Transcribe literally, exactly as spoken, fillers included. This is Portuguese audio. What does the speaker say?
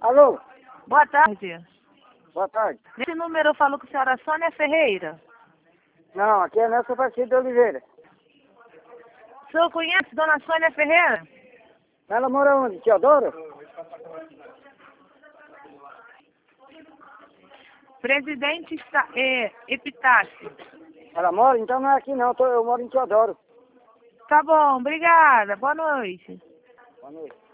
Alô, Boa tarde. boa tarde. Nesse número eu falo com a senhora Sônia Ferreira. Não, aqui é Nelson Aparecido de Oliveira. O senhor conhece Dona Sônia Ferreira? Ela mora onde? Teodoro? Presidente Sta- é, Epitácio. Ela mora? Então não é aqui não, eu, tô- eu moro em Teodoro. Tá bom, obrigada. Boa noite. Boa noite.